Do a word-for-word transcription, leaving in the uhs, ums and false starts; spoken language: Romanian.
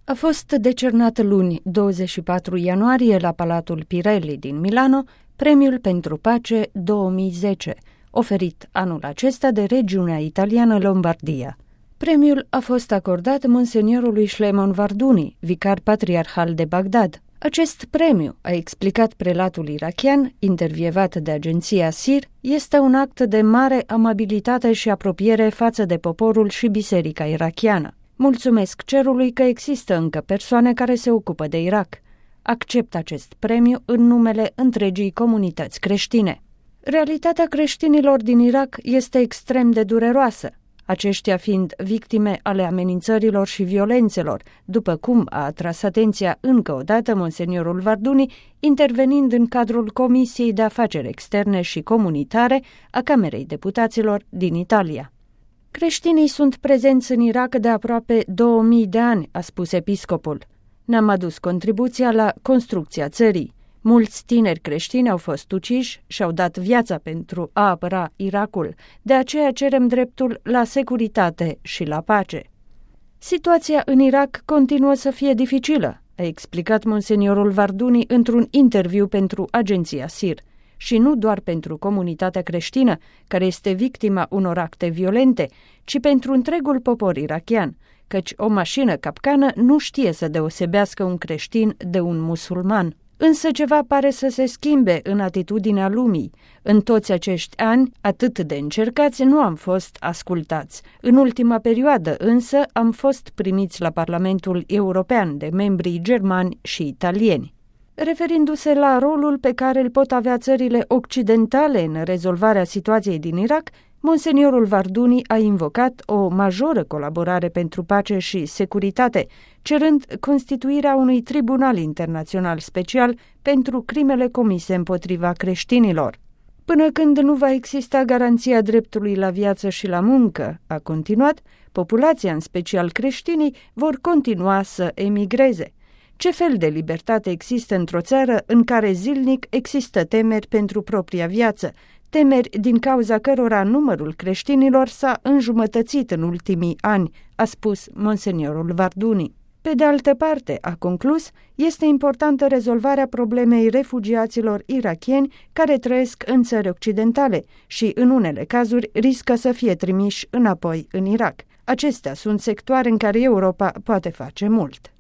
A fost decernat luni, douăzeci și patru ianuarie, la Palatul Pirelli din Milano, Premiul pentru Pace două mii zece, oferit anul acesta de regiunea italiană Lombardia. Premiul a fost acordat monseniorului Shlemon Varduni, vicar patriarhal de Bagdad. Acest premiu, a explicat prelatul irachian, intervievat de agenția S I R, este un act de mare amabilitate și apropiere față de poporul și biserica irachiană. Mulțumesc cerului că există încă persoane care se ocupă de Irak. Accept acest premiu în numele întregii comunități creștine. Realitatea creștinilor din Irak este extrem de dureroasă, aceștia fiind victime ale amenințărilor și violențelor, după cum a atras atenția încă o dată monseniorul Varduni, intervenind în cadrul Comisiei de Afaceri Externe și Comunitare a Camerei Deputaților din Italia. Creștinii sunt prezenți în Irak de aproape două mii de ani, a spus episcopul. Ne-am adus contribuția la construcția țării. Mulți tineri creștini au fost uciși și au dat viața pentru a apăra Irakul, de aceea cerem dreptul la securitate și la pace. Situația în Irak continuă să fie dificilă, a explicat monseniorul Varduni într-un interviu pentru agenția S I R, și nu doar pentru comunitatea creștină, care este victima unor acte violente, ci pentru întregul popor irachian, căci o mașină capcană nu știe să deosebească un creștin de un musulman. Însă ceva pare să se schimbe în atitudinea lumii. În toți acești ani, atât de încercați, nu am fost ascultați. În ultima perioadă, însă, am fost primiți la Parlamentul European de membrii germani și italieni. Referindu-se la rolul pe care îl pot avea țările occidentale în rezolvarea situației din Irak, monseniorul Varduni a invocat o majoră colaborare pentru pace și securitate, cerând constituirea unui tribunal internațional special pentru crimele comise împotriva creștinilor. Până când nu va exista garanția dreptului la viață și la muncă, a continuat, populația, în special creștinii, vor continua să emigreze. Ce fel de libertate există într-o țară în care zilnic există temeri pentru propria viață, temeri din cauza cărora numărul creștinilor s-a înjumătățit în ultimii ani, a spus monseniorul Varduni. Pe de altă parte, a conclus, este importantă rezolvarea problemei refugiaților irakieni care trăiesc în țări occidentale și, în unele cazuri, riscă să fie trimiși înapoi în Irak. Acestea sunt sectoare în care Europa poate face mult.